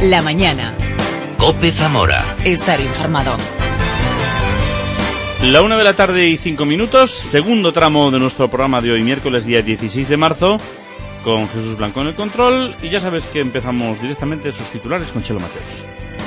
La mañana. COPE Zamora. Estar informado. La 1:05 PM, segundo tramo de nuestro programa de hoy, miércoles día 16 de marzo, con Jesús Blanco en el control, y ya sabes que empezamos directamente sus titulares con Chelo Mateos.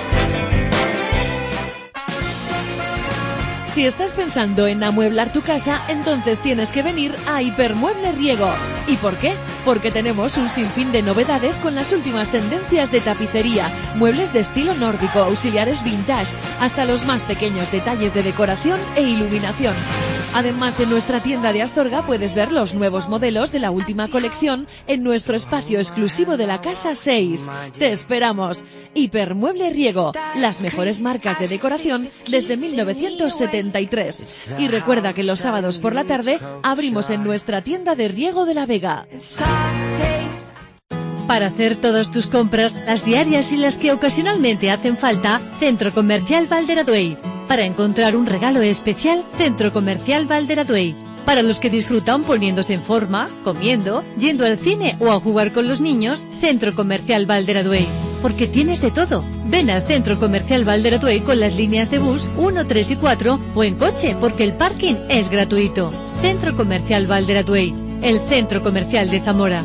Si estás pensando en amueblar tu casa, entonces tienes que venir a Hipermueble Riego. ¿Y por qué? Porque tenemos un sinfín de novedades con las últimas tendencias de tapicería, muebles de estilo nórdico, auxiliares vintage, hasta los más pequeños detalles de decoración e iluminación. Además, en nuestra tienda de Astorga puedes ver los nuevos modelos de la última colección en nuestro espacio exclusivo de la Casa 6. ¡Te esperamos! Hipermueble Riego, las mejores marcas de decoración desde 1973. Y recuerda que los sábados por la tarde abrimos en nuestra tienda de Riego de la Vega. Para hacer todas tus compras, las diarias y las que ocasionalmente hacen falta, Centro Comercial Valderaduey. Para encontrar un regalo especial, Centro Comercial Valderaduey. Para los que disfrutan poniéndose en forma, comiendo, yendo al cine o a jugar con los niños, Centro Comercial Valderaduey. Porque tienes de todo. Ven al Centro Comercial Valderaduey con las líneas de bus 1, 3 y 4 o en coche porque el parking es gratuito. Centro Comercial Valderaduey, el centro comercial de Zamora.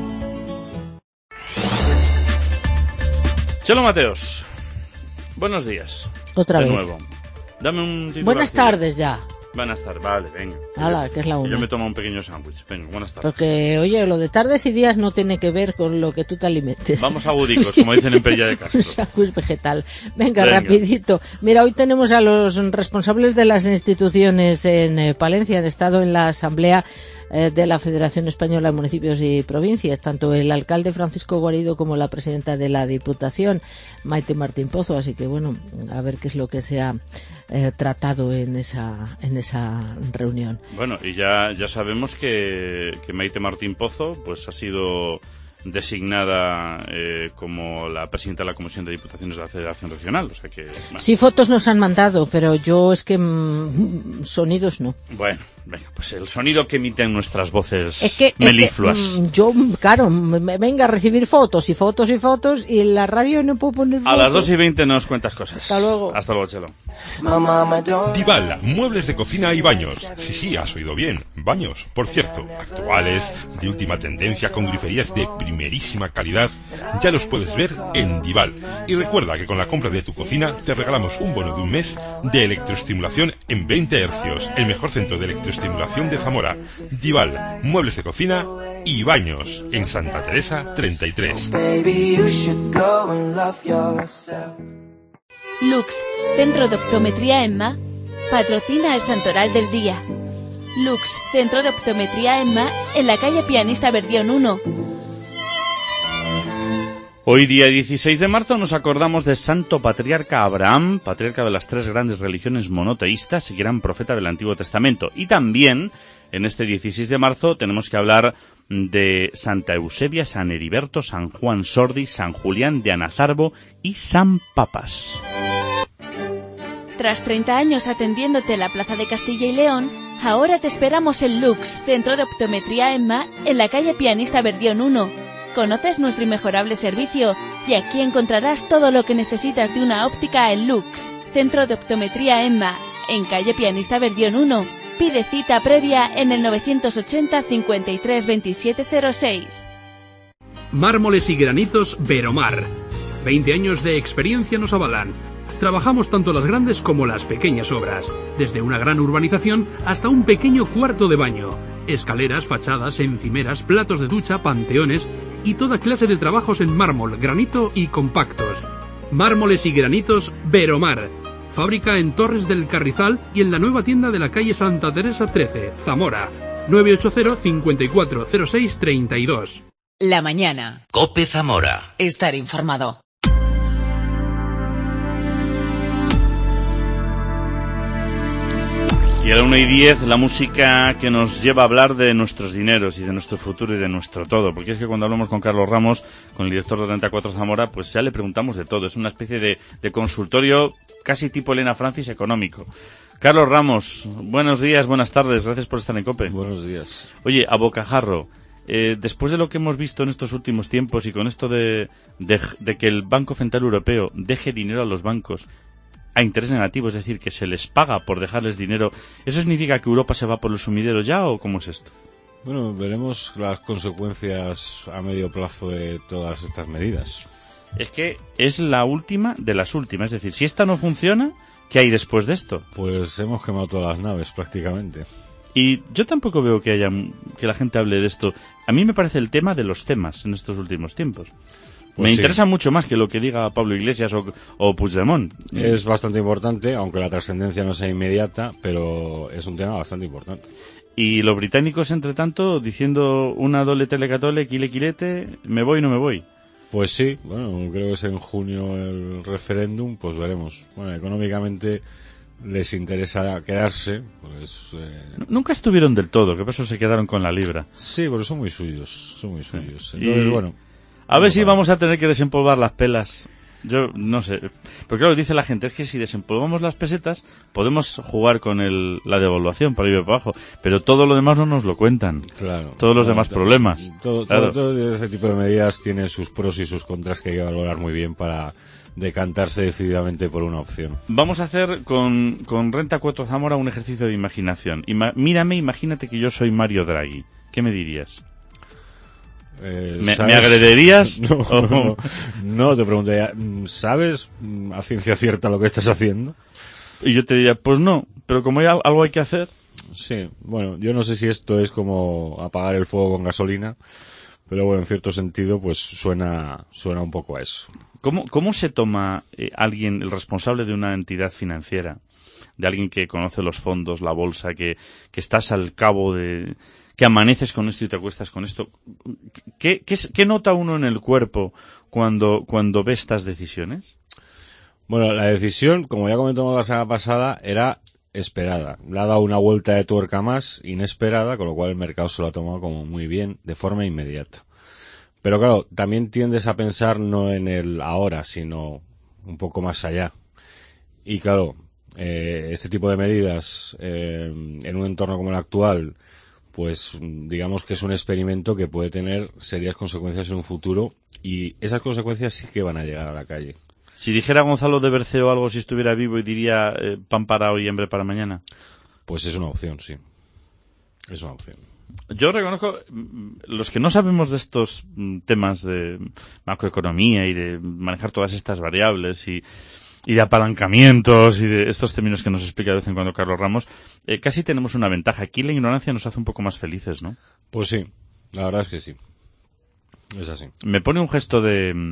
Chelo Mateos, buenos días. Otra vez. Nuevo. Dame un titular. Buenas tardes ya. Buenas tardes, vale, venga. Hala, que es la una. Yo me tomo un pequeño sándwich. Venga, buenas tardes. Porque, oye, lo de tardes y días no tiene que ver con lo que tú te alimentes. Vamos agudicos, como dicen en Pella de Castro. Sándwich vegetal. Venga, rapidito. Mira, hoy tenemos a los responsables de las instituciones en Palencia. Han estado en la asamblea de la Federación Española de Municipios y Provincias, tanto el alcalde Francisco Guarido como la presidenta de la Diputación, Maite Martín Pozo, así que bueno, a ver qué es lo que se ha tratado en esa reunión. Bueno, y ya sabemos que Maite Martín Pozo pues ha sido designada como la presidenta de la Comisión de Diputaciones de la Federación Regional, o sea que... Bueno. Sí, fotos nos han mandado, pero yo es que sonidos no. Bueno, venga, pues el sonido que emiten nuestras voces es que, melifluas. Yo, claro, venga a recibir fotos y fotos y fotos, y en la radio no puedo poner fotos. A las 2:20 nos cuentas cosas. Hasta luego. Hasta luego, Chelo. Dival, muebles de cocina y baños. Sí, has oído bien, baños. Por cierto, actuales, de última tendencia, con griferías de primerísima calidad, ya los puedes ver en Dival. Y recuerda que con la compra de tu cocina te regalamos un bono de un mes de electroestimulación en 20 hercios, el mejor centro de electroestimulación de Zamora. Dival, muebles de cocina y baños, en Santa Teresa 33. Lux, Centro de Optometría EMMA, patrocina el Santoral del Día. Lux, Centro de Optometría EMMA, en la calle Pianista Verdión 1. Hoy, día 16 de marzo, nos acordamos de Santo Patriarca Abraham, patriarca de las tres grandes religiones monoteístas y gran profeta del Antiguo Testamento. Y también, en este 16 de marzo, tenemos que hablar de Santa Eusebia, San Heriberto, San Juan Sordi, San Julián de Anazarbo y San Papas. Tras 30 años atendiéndote en la Plaza de Castilla y León, ahora te esperamos en Lux, Centro de Optometría EMMA, en la calle Pianista Verdión 1. Conoces nuestro inmejorable servicio y aquí encontrarás todo lo que necesitas de una óptica en Lux, Centro de Optometría EMMA, en calle Pianista Verdión 1. Pide cita previa en el 980 53 27 06. Mármoles y granitos Veromar. 20 años de experiencia nos avalan. Trabajamos tanto las grandes como las pequeñas obras, desde una gran urbanización hasta un pequeño cuarto de baño. Escaleras, fachadas, encimeras, platos de ducha, panteones y toda clase de trabajos en mármol, granito y compactos. Mármoles y granitos Veromar. Fábrica en Torres del Carrizal y en la nueva tienda de la calle Santa Teresa 13, Zamora. 980 54 06 32. La mañana. COPE Zamora. Estar informado. Y a la 1:10, la música que nos lleva a hablar de nuestros dineros y de nuestro futuro y de nuestro todo. Porque es que cuando hablamos con Carlos Ramos, con el director de Renta 4 Zamora, pues ya le preguntamos de todo. Es una especie de consultorio casi tipo Elena Francis económico. Carlos Ramos, buenos días, buenas tardes, gracias por estar en COPE. Buenos días. Oye, a bocajarro, después de lo que hemos visto en estos últimos tiempos y con esto de que el Banco Central Europeo deje dinero a los bancos a interés negativo, es decir, que se les paga por dejarles dinero, ¿eso significa que Europa se va por el sumidero ya o cómo es esto? Bueno, veremos las consecuencias a medio plazo de todas estas medidas. Es que es la última de las últimas, es decir, si esta no funciona, ¿qué hay después de esto? Pues hemos quemado todas las naves prácticamente. Y yo tampoco veo que la gente hable de esto. A mí me parece el tema de los temas en estos últimos tiempos. Pues me sí. interesa mucho más que lo que diga Pablo Iglesias o Puigdemont. Es bastante importante, aunque la trascendencia no sea inmediata, pero es un tema bastante importante. Y los británicos, entre tanto, diciendo una dole telecatole, quilete, me voy, no me voy. Pues sí, bueno, creo que es en junio el referéndum, pues veremos. Bueno, económicamente les interesa quedarse, pues... Nunca estuvieron del todo, que por eso se quedaron con la libra. Sí, porque son muy suyos, Entonces, Y bueno... A ver si vamos a tener que desempolvar las pelas. Yo no sé. Porque claro, dice la gente, es que si desempolvamos las pesetas, podemos jugar con la devaluación para ir para abajo. Pero todo lo demás no nos lo cuentan. Claro. Todos los demás problemas. Todo ese tipo de medidas tiene sus pros y sus contras que hay que valorar muy bien para decantarse decididamente por una opción. Vamos a hacer con Renta 4 Zamora un ejercicio de imaginación. Imagínate que yo soy Mario Draghi. ¿Qué me dirías? ¿Me agrederías? No, te preguntaría, ¿sabes a ciencia cierta lo que estás haciendo? Y yo te diría, pues no, pero como algo hay que hacer. Sí, bueno, yo no sé si esto es como apagar el fuego con gasolina, pero bueno, en cierto sentido, pues suena un poco a eso. ¿Cómo se toma alguien, el responsable de una entidad financiera, de alguien que conoce los fondos, la bolsa, que estás al cabo de... que amaneces con esto y te acuestas con esto? ¿Qué nota uno en el cuerpo cuando ve estas decisiones? Bueno, la decisión, como ya comentamos la semana pasada, era esperada. Le ha dado una vuelta de tuerca más, inesperada, con lo cual el mercado se lo ha tomado como muy bien, de forma inmediata. Pero claro, también tiendes a pensar no en el ahora, sino un poco más allá. Y claro, este tipo de medidas en un entorno como el actual, pues digamos que es un experimento que puede tener serias consecuencias en un futuro, y esas consecuencias sí que van a llegar a la calle. Si dijera Gonzalo de Berceo algo si estuviera vivo y diría pan para hoy y hambre para mañana. Pues es una opción, sí. Es una opción. Yo reconozco, los que no sabemos de estos temas de macroeconomía y de manejar todas estas variables y de apalancamientos y de estos términos que nos explica de vez en cuando Carlos Ramos, casi tenemos una ventaja. Aquí la ignorancia nos hace un poco más felices, ¿no? Pues sí, la verdad es que sí. Es así. Me pone un gesto de...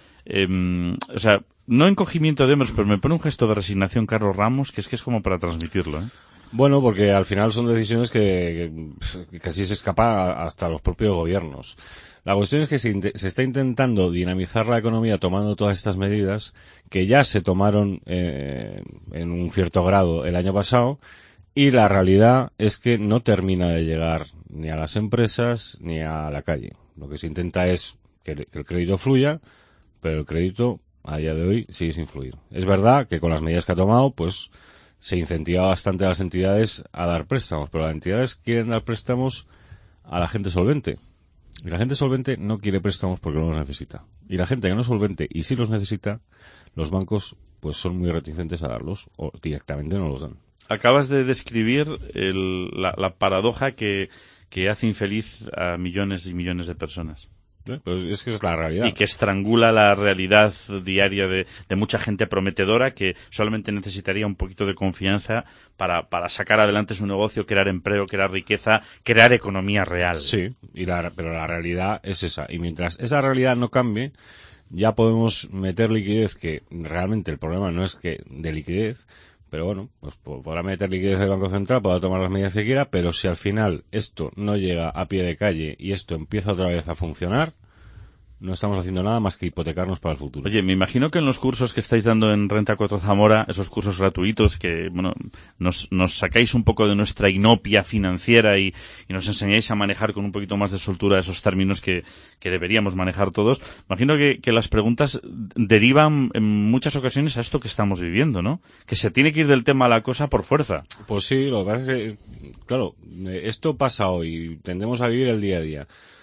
o sea, no encogimiento de hombros, pero me pone un gesto de resignación Carlos Ramos, que es como para transmitirlo, ¿eh? Bueno, porque al final son decisiones que casi se escapan hasta los propios gobiernos. La cuestión es que se está intentando dinamizar la economía tomando todas estas medidas que ya se tomaron en un cierto grado el año pasado, y la realidad es que no termina de llegar ni a las empresas ni a la calle. Lo que se intenta es que el crédito fluya, pero el crédito a día de hoy sigue sin fluir. Es verdad que con las medidas que ha tomado, pues se incentiva bastante a las entidades a dar préstamos, pero las entidades quieren dar préstamos a la gente solvente. Y la gente solvente no quiere préstamos porque no los necesita. Y la gente que no es solvente y sí los necesita, los bancos pues son muy reticentes a darlos o directamente no los dan. Acabas de describir la paradoja que hace infeliz a millones y millones de personas. Pero es que es la realidad. Y que estrangula la realidad diaria de mucha gente prometedora que solamente necesitaría un poquito de confianza para sacar adelante su negocio, crear empleo, crear riqueza, crear economía real. Sí, pero la realidad es esa. Y mientras esa realidad no cambie, ya podemos meter liquidez, que realmente el problema no es que de liquidez, pero bueno, pues podrá meter liquidez el Banco Central, podrá tomar las medidas que quiera, pero si al final esto no llega a pie de calle y esto empieza otra vez a funcionar, no estamos haciendo nada más que hipotecarnos para el futuro. Oye, me imagino que en los cursos que estáis dando en Renta 4 Zamora, esos cursos gratuitos que, bueno, nos sacáis un poco de nuestra inopia financiera y nos enseñáis a manejar con un poquito más de soltura esos términos que deberíamos manejar todos. Imagino que las preguntas derivan en muchas ocasiones a esto que estamos viviendo, ¿no? Que se tiene que ir del tema a la cosa por fuerza. Pues sí, lo que pasa es que, claro, esto pasa hoy, tendemos a vivir el día a día.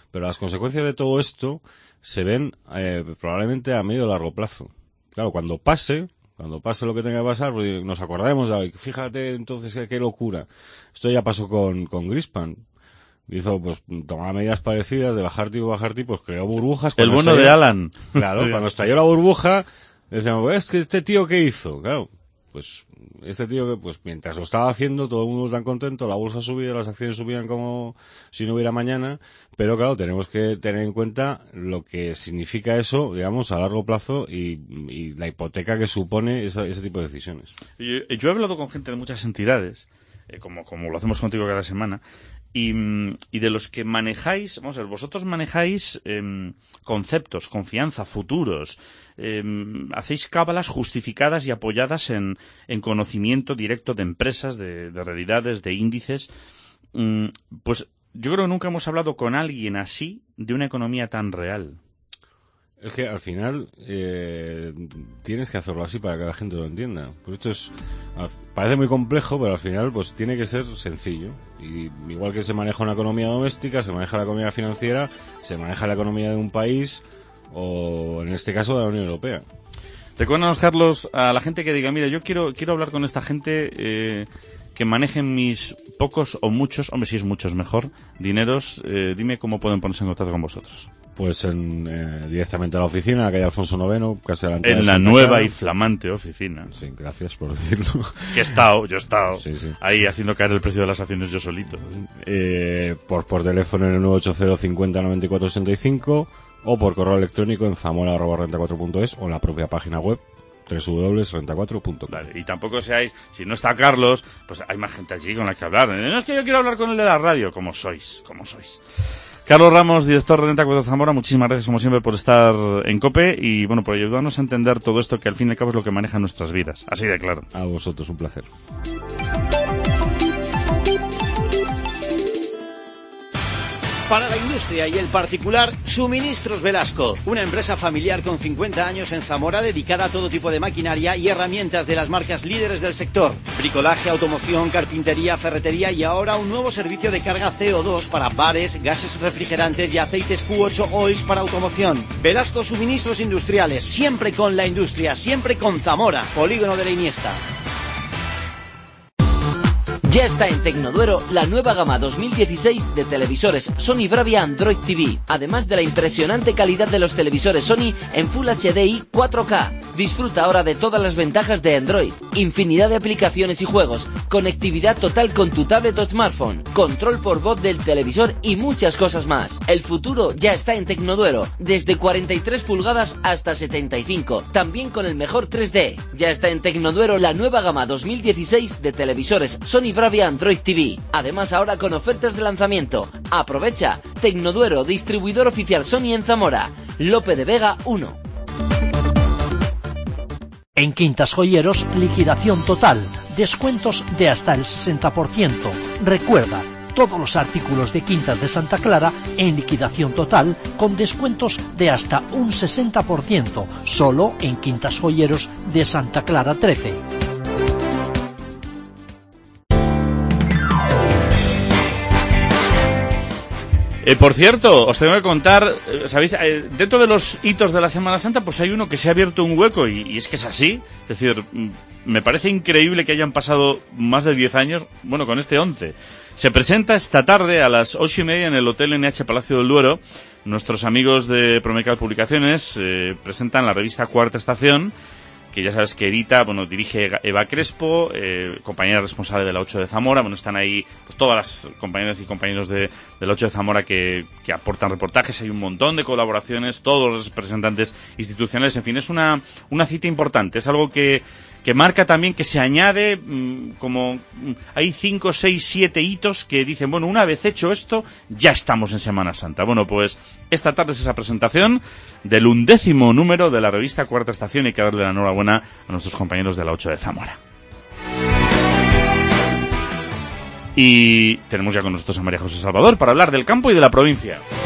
Pero las consecuencias de todo esto se ven probablemente a medio o largo plazo. Claro, cuando pase lo que tenga que pasar, pues nos acordaremos de, fíjate entonces qué locura. Esto ya pasó con Greenspan. Hizo, pues, tomaba medidas parecidas de bajar tipos, creó burbujas. El bueno de Alan. Claro, cuando estalló la burbuja, decíamos, pues, es que este tío, ¿qué hizo? Claro, pues, este tío que, pues, mientras lo estaba haciendo, todo el mundo tan contento, la bolsa subía, las acciones subían como si no hubiera mañana, pero claro, tenemos que tener en cuenta lo que significa eso, digamos, a largo plazo y la hipoteca que supone ese tipo de decisiones. Yo he hablado con gente de muchas entidades, como lo hacemos contigo cada semana, y de los que manejáis, vamos a ver, vosotros manejáis conceptos, confianza, futuros, hacéis cábalas justificadas y apoyadas en conocimiento directo de empresas, de realidades, de índices. Pues yo creo que nunca hemos hablado con alguien así de una economía tan real. Es que al final tienes que hacerlo así para que la gente lo entienda. Pues esto parece muy complejo, pero al final pues tiene que ser sencillo. Y igual que se maneja una economía doméstica, se maneja la economía financiera, se maneja la economía de un país o en este caso de la Unión Europea. Recuérdanos, Carlos, a la gente que diga, mira, yo quiero hablar con esta gente que manejen mis pocos o muchos, hombre, si es muchos mejor, dineros, dime cómo pueden ponerse en contacto con vosotros. Pues directamente a la oficina, en la calle Alfonso IX, casi delante en la nueva y flamante oficina. Sí, gracias por decirlo. Que yo he estado sí. Ahí haciendo caer el precio de las acciones yo solito. Por teléfono en el 980 50 94 65 o por correo electrónico en zamora@renta4.es o en la propia página web www.renta4.com. Vale, y tampoco seáis, si no está Carlos, pues hay más gente allí con la que hablar. No es que yo quiero hablar con el de la radio, como sois. Carlos Ramos, director de Renta 4 Zamora, muchísimas gracias como siempre por estar en COPE y bueno, por ayudarnos a entender todo esto que al fin y al cabo es lo que maneja nuestras vidas. Así de claro. A vosotros, un placer. Para la industria y el particular, Suministros Velasco, una empresa familiar con 50 años en Zamora dedicada a todo tipo de maquinaria y herramientas de las marcas líderes del sector. Bricolaje, automoción, carpintería, ferretería y ahora un nuevo servicio de carga CO2 para bares, gases refrigerantes y aceites Q8 Oils para automoción. Velasco Suministros Industriales, siempre con la industria, siempre con Zamora, Polígono de la Iniesta. Ya está en Tecnoduero la nueva gama 2016 de televisores Sony Bravia Android TV, además de la impresionante calidad de los televisores Sony en Full HDI 4K. Disfruta ahora de todas las ventajas de Android, infinidad de aplicaciones y juegos, conectividad total con tu tablet o smartphone, control por voz del televisor y muchas cosas más. El futuro ya está en Tecnoduero, desde 43 pulgadas hasta 75, también con el mejor 3D. Ya está en Tecnoduero la nueva gama 2016 de televisores Sony Bravia Android TV, además ahora con ofertas de lanzamiento. Aprovecha. Tecnoduero, distribuidor oficial Sony en Zamora, Lope de Vega 1. En Quintas Joyeros, liquidación total, descuentos de hasta el 60%. Recuerda, todos los artículos de Quintas de Santa Clara en liquidación total con descuentos de hasta un 60%, solo en Quintas Joyeros de Santa Clara 13. Por cierto, os tengo que contar, ¿sabéis? Dentro de los hitos de la Semana Santa, pues hay uno que se ha abierto un hueco y es que es así. Es decir, me parece increíble que hayan pasado más de 10 años, bueno, con este 11. Se presenta esta tarde a las 8:30 en el Hotel NH Palacio del Duero. Nuestros amigos de Promecal Publicaciones presentan la revista Cuarta Estación, que ya sabes que edita, bueno, dirige Eva Crespo, compañera responsable de la 8 de Zamora. Bueno, están ahí pues todas las compañeras y compañeros de la 8 de Zamora que aportan reportajes. Hay un montón de colaboraciones, todos los representantes institucionales. En fin, es una cita importante. Es algo que marca también, que se añade como hay 5, 6, 7 hitos que dicen, bueno, una vez hecho esto, ya estamos en Semana Santa. Bueno, pues esta tarde es esa presentación del 11º número de la revista Cuarta Estación y hay que darle la enhorabuena a nuestros compañeros de la 8 de Zamora. Y tenemos ya con nosotros a María José Salvador para hablar del campo y de la provincia.